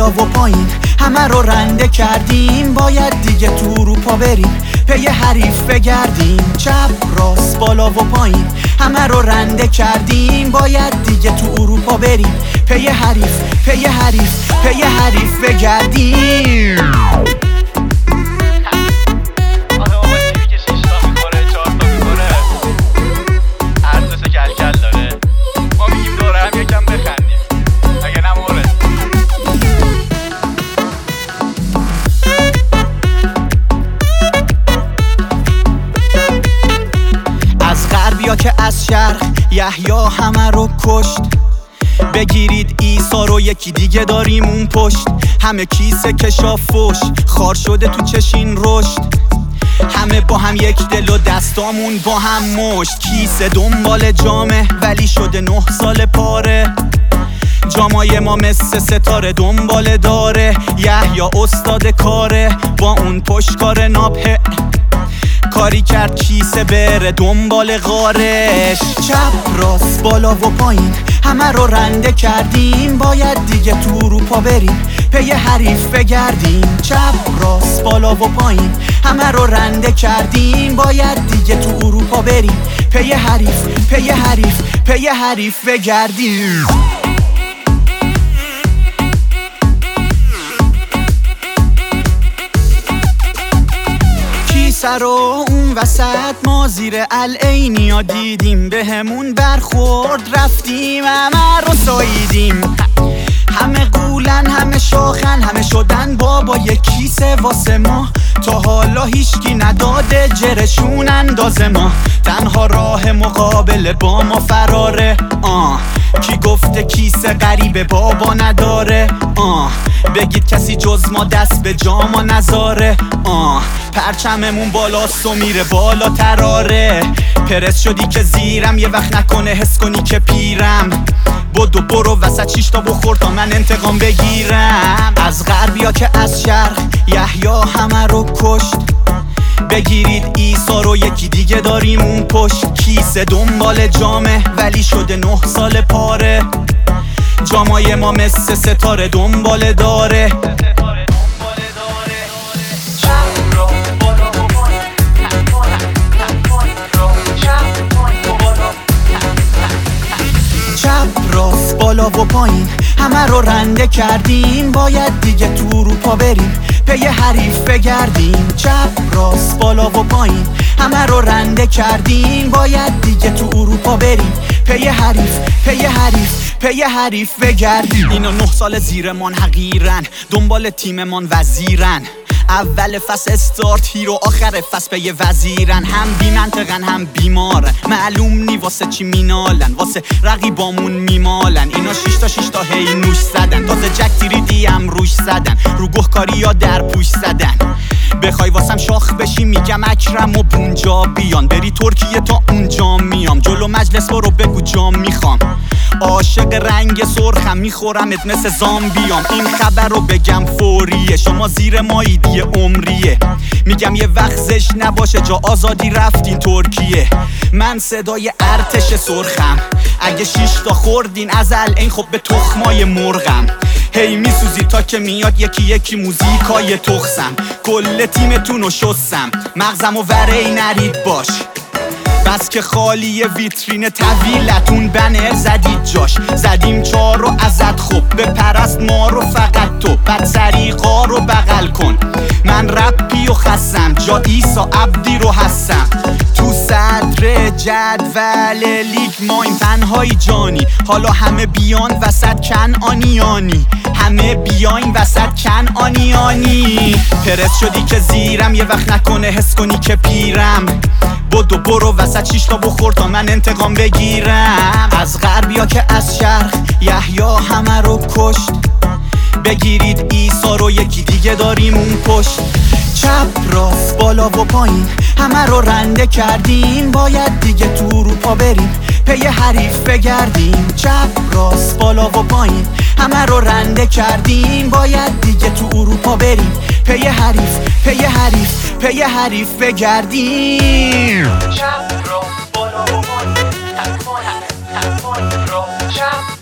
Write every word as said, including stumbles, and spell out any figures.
بالا و پایین همه رو رنده کردیم، باید دیگه تو اروپا بریم پی حریف بگردیم. چپ راست بالا و پایین همه رو رنده کردیم، باید دیگه تو اروپا بریم پی حریف پی حریف پی حریف بگردیم. یا که از شرق یحیی همه رو کشت، بگیرید عیسی رو یکی دیگه داریم اون پشت. همه کیسه کشافوش خار شده تو چشین رشد، همه با هم یک دل و دستامون با هم مشت. کیسه دنبال جامه ولی شده نه سال پاره، جامای ما مثل ستاره دنبال داره. یحیی استاد کاره با اون پشتکار ناپه، کاری کرد کیسه بره دنبال غارش. چپ راست بالا و پایین همه رو رنده کردیم، باید دیگه تو اروپا بریم پی حریف بگردیم. چپ راست بالا و پایین همه رو رنده کردیم، باید دیگه تو اروپا بریم پی حریف پی حریف پی حریف بگردیم. رو اون وسط ما زیر العینیا دیدیم، به همون برخورد رفتیم همه رو ساییدیم. همه قولن همه شاخن همه شدن بابا یک کیسه واسه ما، تا حالا هیچکی نداده جرشون اندازه ما. تنها راه مقابله با ما فراره، آه کی گفته کیسه غریبه بابا نداره. آه بگید کسی جز ما دست به جاما نذاره. آه پرچممون بالاست و میره بالا تراره، پرس شدی که زیرم یه وقت نکنه حس کنی که پیرم. بدو برو وسط شیشتا بخور تا من انتقام بگیرم. از غربیا که از شرق یحیی همه رو کشت، بگیرید عیسی رو یکی دیگه داریم اون پشت. کیسه دنبال جامه ولی شده نه سال پاره، جامای ما مثل ستاره دنبال داره. چپ راست بالا و پایین همه رو رنده کردیم، باید دیگه تو اروپا بریم پی حریف بگردیم. چپ راست بالا و پایین همه رو رنده کردیم، باید دیگه تو اروپا بریم پی حریف پی حریف پی حریف بگردیم. اینا نه سال زیرمان حقیرن، دنبال تیممان وزیرن. اول فصل استارت هیرو، آخر فصل پی وزیرن. هم بی منطقن هم بیمارن، معلوم نی واسه چی مینالن، واسه رقیبامون میمالن. اینا شیشتا شیشتا هی نوش زدن، تازه جک تیریدی هم روش زدن، رو گهکاری یا در پوش زدن. بخوای واسم شاخ بشی میگم اکرم و بونجا بیان، بری ترکیه تا اونجا میام، جلو مجلس برو بگو جام میخوام. عاشق رنگ سرخم میخورمت مثل زامبیام، این خبر رو بگم فوریه، شما زیر مایید یه عمریه. میگم یه وقت زش نباشه جا آزادی رفتین ترکیه. من صدای ارتش سرخم، اگه شیشتا خوردین ازل این خب به تخمای مرغم. هی میسوزی تا که میاد یکی یکی موزیکای تخسم، کل تیمتونو شستم مغزمو وری نرید باش. بس که خالی ویترین طویلتون بنر زدید جاش، زدیم چار رو ازت خوب به پرست ما رو فقط تو، بعد سریقا رو بغل کن. من رپی و خستم جا ایسا عبدی رو هستم، تو صدر جدول لیگ ما این تنهایی جانی. حالا همه بیان وسط کنعانیانی، همه بیاین وسط کنعانیانی. پرس شدی که زیرم یه وقت نکنه حس کنی که پیرم، بدو برو وسط شیشتا بخور تا من انتقام بگیرم. از غربیا که از شرق یحیی همه رو کشت، بگیرید عیسی رو یکی دیگه داریم اون پشت. چپ راست بالا و پایین همه رو رنده کردیم، باید دیگه تو اروپا بریم پی حریف بگردیم. چپ راست بالا و پایین همه رو رنده کردیم، باید دیگه تو اروپا بریم پی حریف پی حریف پی حریف بگردیم. چپ راست بالا و پایین، چپ